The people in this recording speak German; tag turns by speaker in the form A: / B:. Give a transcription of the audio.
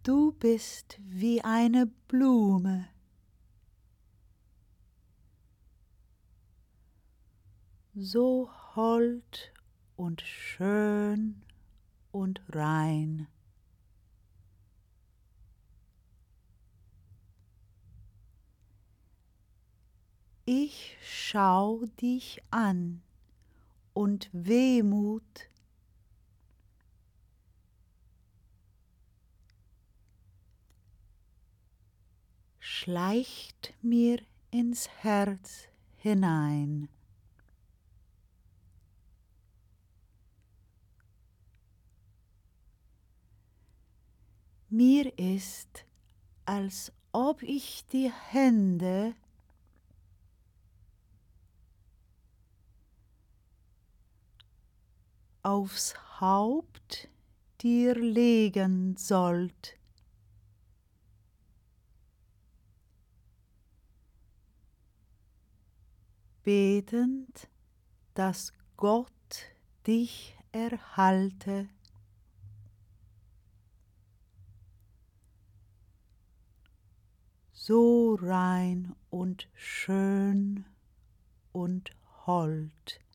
A: Du bist wie eine Blume, so hold und schön und rein. Ich schau dich an und Wehmut schleicht mir ins Herz hinein. Mir ist, als ob ich die Hände aufs Haupt dir legen sollt. Betend, dass Gott dich erhalte, so rein und schön und hold.